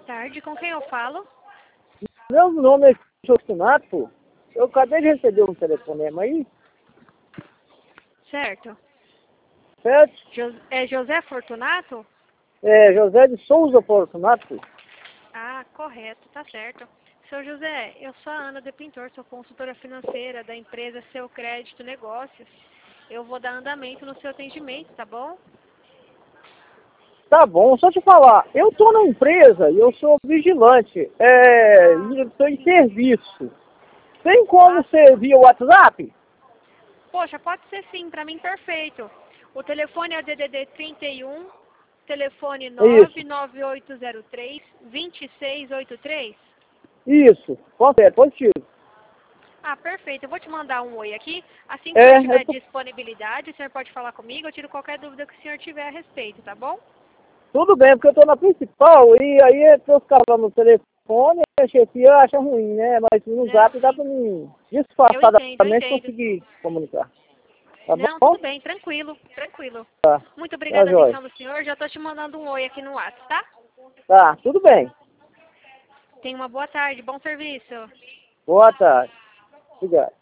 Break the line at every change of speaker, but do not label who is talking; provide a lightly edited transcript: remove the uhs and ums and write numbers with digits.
tarde, com quem eu falo?
Meu nome é Fortunato. Eu acabei de receber um telefonema aí,
Certo.
certo?
É José Fortunato?
É José de Souza Fortunato.
Ah, correto, tá certo. Seu José, eu sou a Ana de Pintor, sou consultora financeira da empresa Seu Crédito Negócios. Eu vou dar andamento no seu atendimento, tá bom?
Tá bom, só te falar, eu tô na empresa e eu sou vigilante, e estou em serviço. Tem como ser via WhatsApp?
Poxa, pode ser sim, pra mim perfeito. O telefone é o DDD 31, telefone
Isso,
99803-2683.
isso, positivo.
Ah, perfeito. Eu vou te mandar um oi aqui. Assim que o senhor
É,
tiver disponibilidade, o senhor pode falar comigo, eu tiro qualquer dúvida que o senhor tiver a respeito, tá bom?
tudo bem, porque eu tô na principal e aí eu ficava lá no telefone, a chefia acha ruim, né? Mas no
Não,
Zap dá
sim.
pra mim
Eu entendo, eu
disfarçadamente
entendo.
conseguir comunicar. Tá
Não,
bom?
tudo bem, tranquilo, tranquilo.
Tá,
Muito
tá
obrigada a
jóia.
atenção do senhor. Já tô te mandando um oi aqui no WhatsApp, tá?
Tá, tudo bem.
Tenha uma boa tarde, bom serviço.
Boa tarde. Obrigado.